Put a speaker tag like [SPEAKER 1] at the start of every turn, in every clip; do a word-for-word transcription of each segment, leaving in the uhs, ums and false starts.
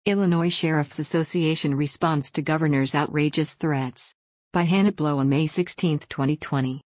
[SPEAKER 1] Illinois Sheriff's Association responds to governor's outrageous threats. By Hannah Blow on May sixteenth, twenty twenty.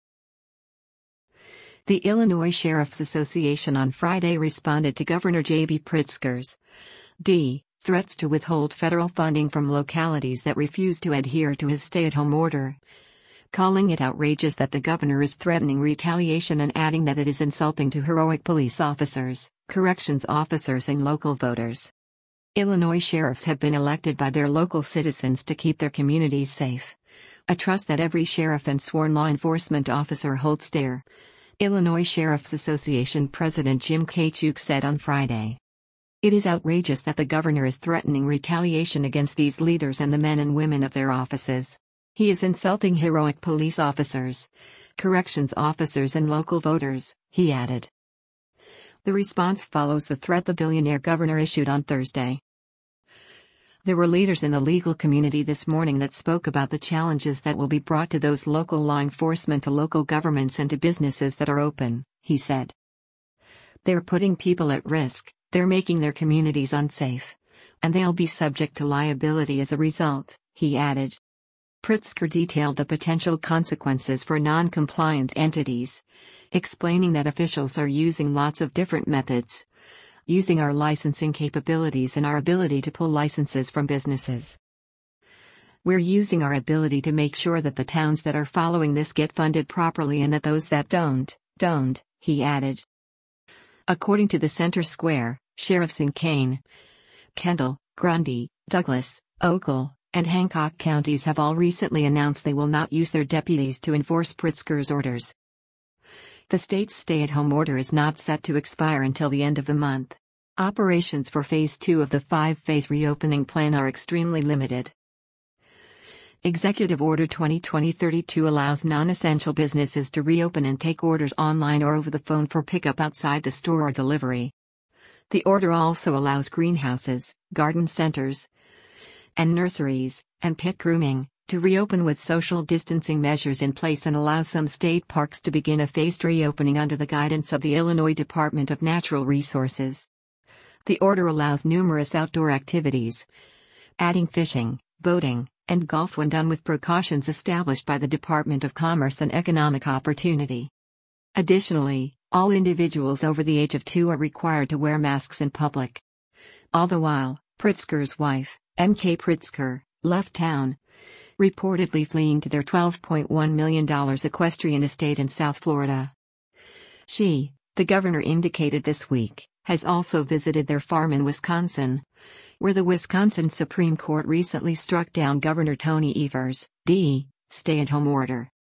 [SPEAKER 1] The Illinois Sheriff's Association on Friday responded to Governor J B Pritzker's D. threats to withhold federal funding from localities that refuse to adhere to his stay-at-home order, calling it outrageous that the governor is threatening retaliation and adding that it is insulting to heroic police officers, corrections officers and local voters. Illinois sheriffs have been elected by their local citizens to keep their communities safe, a trust that every sheriff and sworn law enforcement officer holds dear, Illinois Sheriff's Association President Jim Kachuk said on Friday. It is outrageous that the governor is threatening retaliation against these leaders and the men and women of their offices. He is insulting heroic police officers, corrections officers and local voters, he added. The response follows the threat the billionaire governor issued on Thursday. There were leaders in the legal community this morning that spoke about the challenges that will be brought to those local law enforcement, to local governments and to businesses that are open, he said. They're putting people at risk, they're making their communities unsafe, and they'll be subject to liability as a result, he added. Pritzker detailed the potential consequences for non-compliant entities, explaining that officials are using lots of different methods, using our licensing capabilities and our ability to pull licenses from businesses. We're using our ability to make sure that the towns that are following this get funded properly and that those that don't, don't, he added. According to the Center Square, sheriffs in Kane, Kendall, Grundy, Douglas, Oakland, and Hancock counties have all recently announced they will not use their deputies to enforce Pritzker's orders. The state's stay-at-home order is not set to expire until the end of the month. Operations for Phase two of the five-phase reopening plan are extremely limited. Executive Order twenty twenty thirty-two allows non-essential businesses to reopen and take orders online or over the phone for pickup outside the store or delivery. The order also allows greenhouses, garden centers, and nurseries, and pet grooming, to reopen with social distancing measures in place and allows some state parks to begin a phased reopening under the guidance of the Illinois Department of Natural Resources. The order allows numerous outdoor activities, adding fishing, boating, and golf when done with precautions established by the Department of Commerce and Economic Opportunity. Additionally, all individuals over the age of two are required to wear masks in public. All the while, Pritzker's wife, M K Pritzker, left town, reportedly fleeing to their twelve point one million dollars equestrian estate in South Florida. She, the governor indicated this week, has also visited their farm in Wisconsin, where the Wisconsin Supreme Court recently struck down Governor Tony Evers' D. stay-at-home order.